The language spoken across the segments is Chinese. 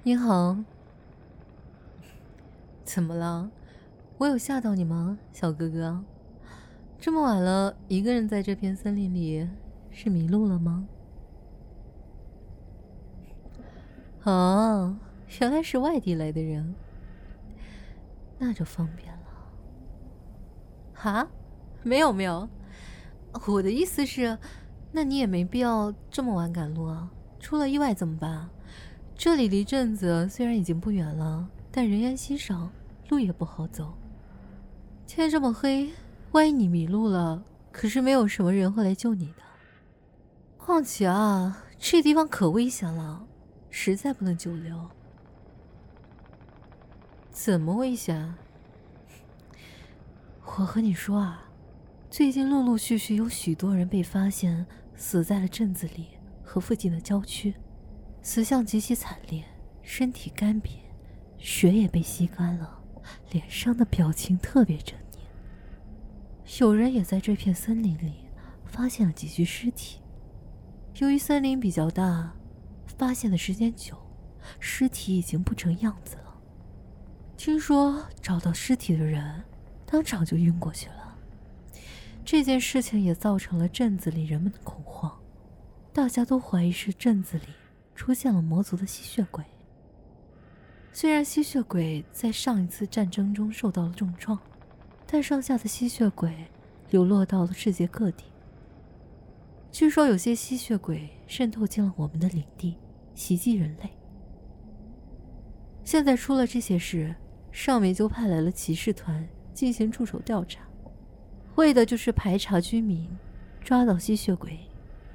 你好。怎么了？我有吓到你吗，小哥哥？这么晚了，一个人在这片森林里，是迷路了吗？哦，原来是外地来的人，那就方便了。哈？没有没有，我的意思是，那你也没必要这么晚赶路啊，出了意外怎么办？这里离镇子虽然已经不远了，但人烟稀少，路也不好走。天这么黑，万一你迷路了，可是没有什么人会来救你的。况且啊，这地方可危险了，实在不能久留。怎么危险？我和你说啊，最近陆陆续续有许多人被发现死在了镇子里和附近的郊区，死相极其惨烈，身体干瘪，血也被吸干了，脸上的表情特别狰狞。有人也在这片森林里发现了几具尸体，由于森林比较大，发现的时间久，尸体已经不成样子了。听说找到尸体的人当场就晕过去了。这件事情也造成了镇子里人们的恐慌，大家都怀疑是镇子里出现了魔族的吸血鬼。虽然吸血鬼在上一次战争中受到了重创，但剩下的吸血鬼流落到了世界各地。据说有些吸血鬼渗透进了我们的领地，袭击人类。现在出了这些事，上面就派来了骑士团进行助手调查，为的就是排查居民，抓到吸血鬼。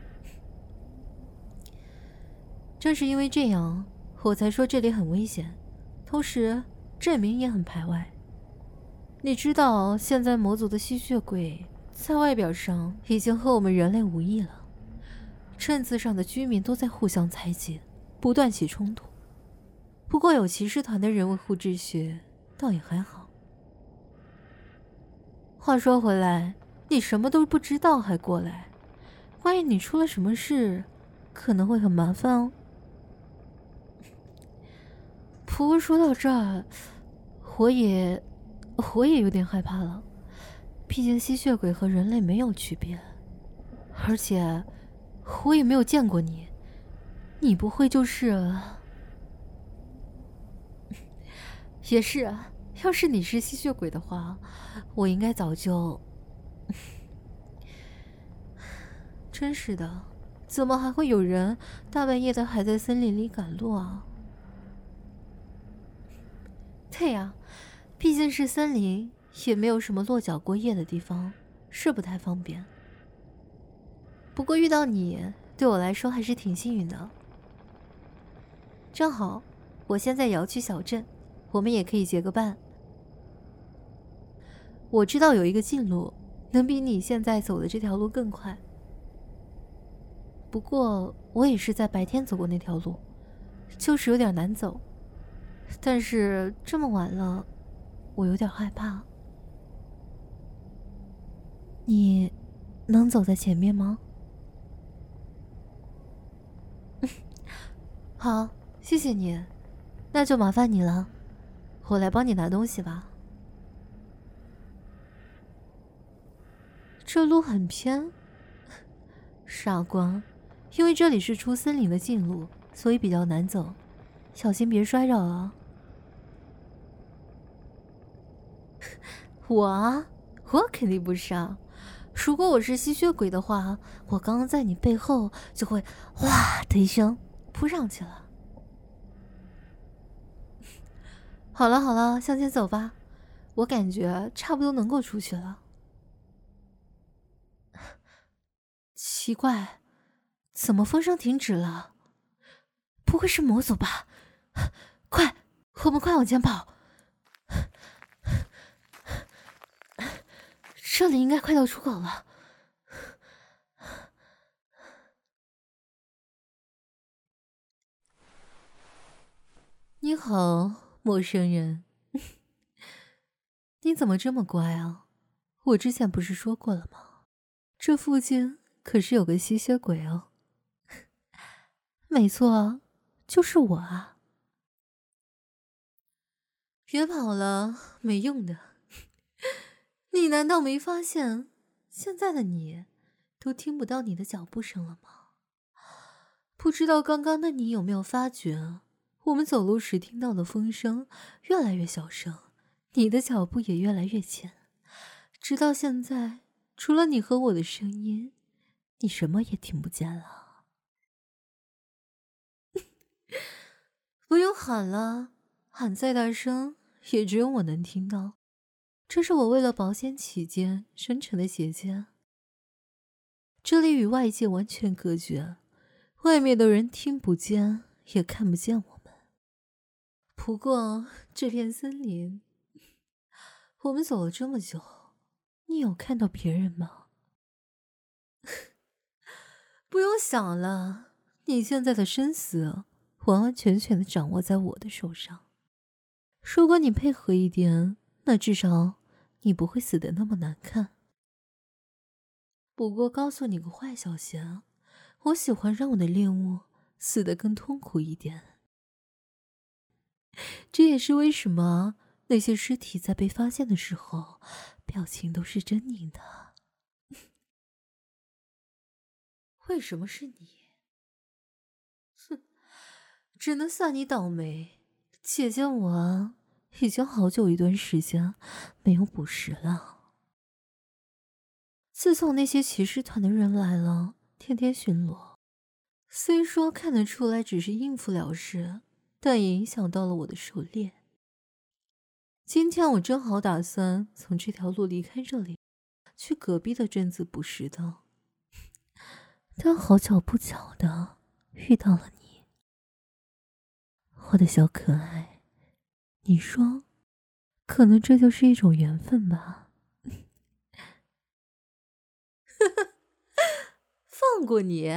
正是因为这样，我才说这里很危险，同时镇民也很排外。你知道，现在魔族的吸血鬼在外表上已经和我们人类无异了，镇子上的居民都在互相猜忌，不断起冲突。不过有骑士团的人维护秩序，倒也还好。话说回来，你什么都不知道还过来，万一你出了什么事，可能会很麻烦哦。不过说到这儿，我也有点害怕了。毕竟吸血鬼和人类没有区别，而且我也没有见过你，你不会就是也是啊，要是你是吸血鬼的话，我应该早就……真是的，怎么还会有人大半夜的还在森林里赶路啊？对呀，毕竟是森林，也没有什么落脚过夜的地方，是不太方便。不过遇到你，对我来说还是挺幸运的。正好，我现在也要去小镇，我们也可以结个伴。我知道有一个近路，能比你现在走的这条路更快。不过我也是在白天走过那条路，就是有点难走。但是这么晚了，我有点害怕。你能走在前面吗？好，谢谢你，那就麻烦你了，我来帮你拿东西吧。这路很偏，傻瓜，因为这里是出森林的近路，所以比较难走，小心别摔着啊。我啊，我肯定不是啊。如果我是吸血鬼的话，我刚刚在你背后就会哇的一声扑上去了。好了好了，向前走吧，我感觉差不多能够出去了。奇怪，怎么风声停止了？不会是魔族吧？快，我们快往前跑！这里应该快到出口了。你好，陌生人。你怎么这么乖啊？我之前不是说过了吗？这附近可是有个吸血鬼哦。没错，就是我啊。 别跑了，没用的。你难道没发现，现在的你都听不到你的脚步声了吗？不知道刚刚的你有没有发觉，我们走路时听到的风声越来越小声，你的脚步也越来越浅，直到现在，除了你和我的声音，你什么也听不见了。不用喊了，喊再大声，也只有我能听到。这是我为了保险起见生成的结界，这里与外界完全隔绝，外面的人听不见也看不见我们。不过这片森林，我们走了这么久，你有看到别人吗？不用想了，你现在的生死完完全全的掌握在我的手上。如果你配合一点，那至少你不会死得那么难看。不过告诉你个坏消息啊，我喜欢让我的猎物死得更痛苦一点。这也是为什么那些尸体在被发现的时候，表情都是狰狞的。为什么是你？哼，只能算你倒霉。姐姐我已经好久一段时间没有捕食了。自从那些骑士团的人来了，天天巡逻，虽说看得出来只是应付了事，但也影响到了我的狩猎。今天我正好打算从这条路离开这里，去隔壁的镇子捕食的，但好巧不巧的遇到了你，我的小可爱。你说，可能这就是一种缘分吧？放过你？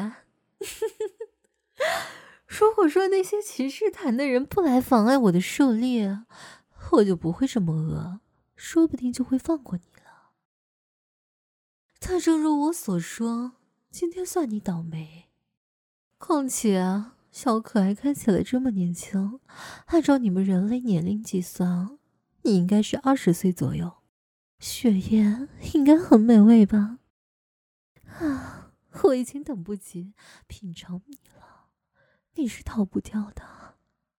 如果说那些骑士团的人不来妨碍我的狩猎，我就不会这么饿，说不定就会放过你了。但正如我所说，今天算你倒霉。况且啊，小可爱看起来这么年轻，按照你们人类年龄计算，你应该是20岁左右，血液应该很美味吧？啊，我已经等不及品尝你了，你是逃不掉的。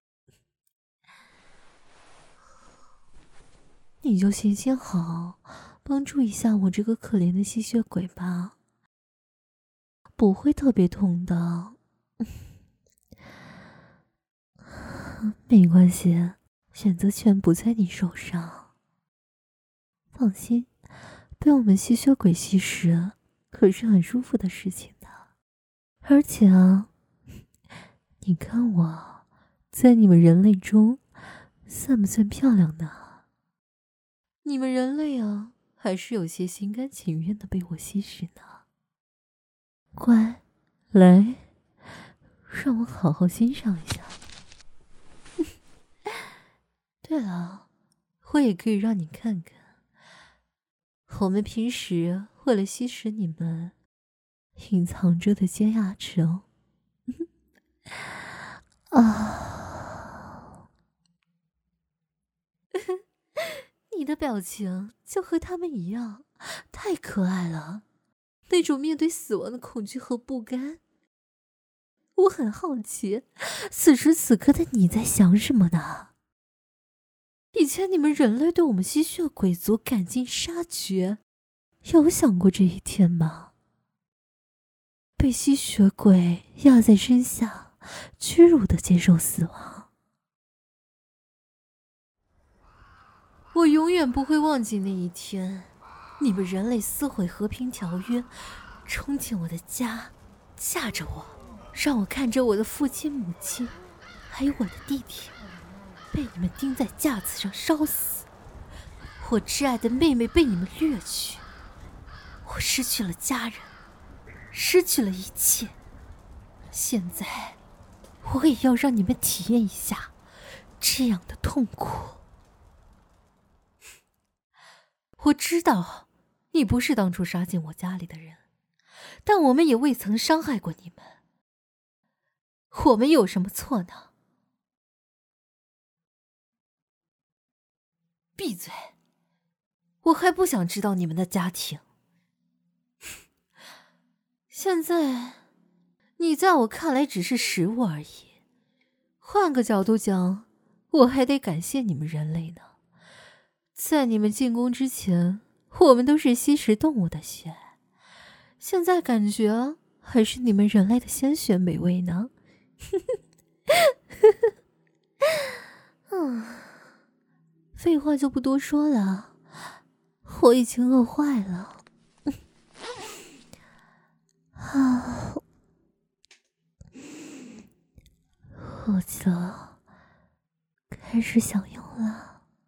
你就行行好，帮助一下我这个可怜的吸血鬼吧，不会特别痛的。没关系，选择权不在你手上。放心，被我们吸血鬼吸食可是很舒服的事情的。而且啊，你看我在你们人类中算不算漂亮呢？你们人类啊，还是有些心甘情愿的被我吸食呢。乖，来，让我好好欣赏一下。对了，我也可以让你看看，我们平时为了吸食你们隐藏着的尖牙齿哦。啊，你的表情就和他们一样，太可爱了，那种面对死亡的恐惧和不甘。我很好奇，此时此刻的你在想什么呢？以前你们人类对我们吸血鬼族赶尽杀绝，有想过这一天吗？被吸血鬼压在身下，屈辱的接受死亡。我永远不会忘记那一天，你们人类撕毁和平条约，冲进我的家，架着我，让我看着我的父亲母亲，还有我的弟弟被你们钉在架子上烧死，我挚爱的妹妹被你们掠去，我失去了家人，失去了一切。现在我也要让你们体验一下这样的痛苦。我知道你不是当初杀进我家里的人，但我们也未曾伤害过你们，我们有什么错呢？ 闭嘴！我还不想知道你们的家庭。现在，你在我看来只是食物而已。换个角度讲，我还得感谢你们人类呢。在你们进攻之前，我们都是吸食动物的血，现在感觉还是你们人类的鲜血美味呢。废话就不多说了，我已经饿坏了。我就开始享用了。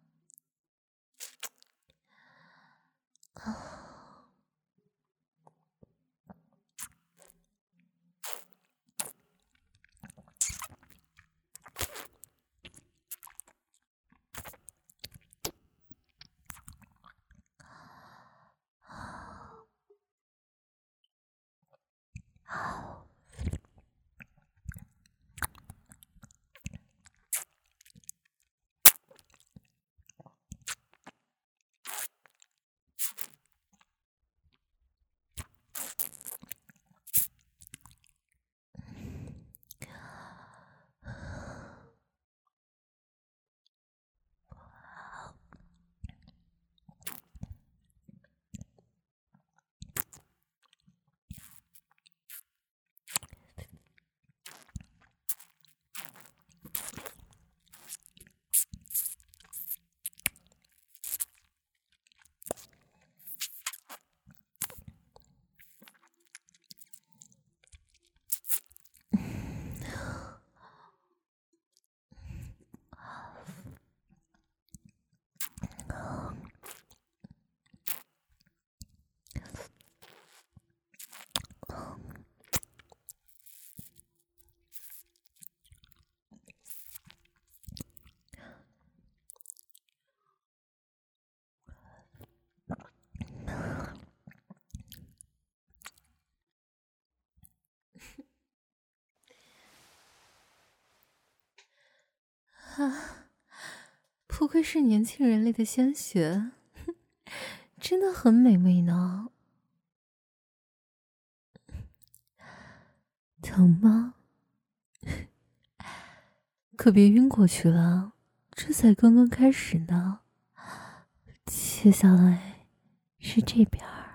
不愧是年轻人类的鲜血，真的很美味呢。疼吗？可别晕过去了，这才刚刚开始呢。接下来是这边儿。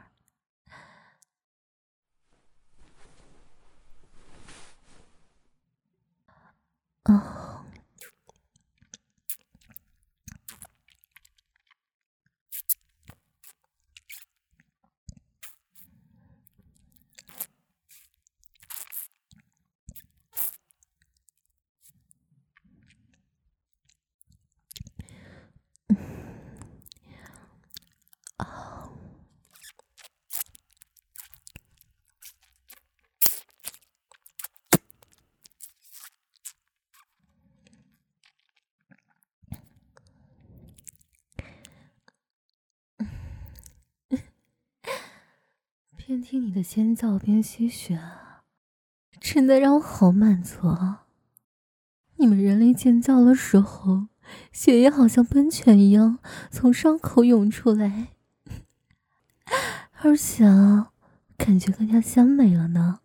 边听你的尖叫边吸血，真的让我好满足啊！你们人类尖叫的时候，血液好像喷泉一样从伤口涌出来，而且感觉更加鲜美了呢。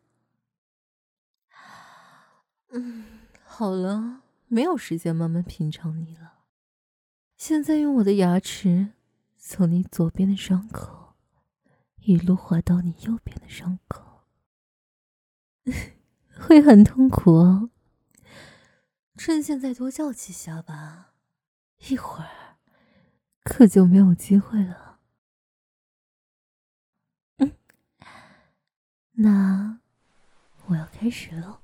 好了，没有时间慢慢品尝你了。现在用我的牙齿从你左边的伤口一路滑到你右边的伤口，会很痛苦哦。趁现在多叫几下吧，一会儿可就没有机会了。那我要开始喽。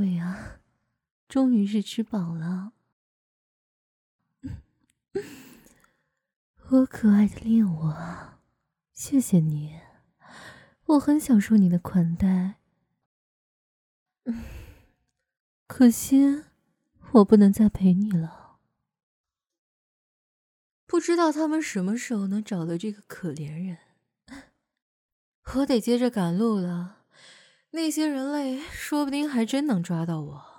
呀，终于是吃饱了。我可爱的恋我啊，谢谢你，我很享受你的款待。可惜我不能再陪你了。不知道他们什么时候能找到这个可怜人。我得接着赶路了，那些人类说不定还真能抓到我。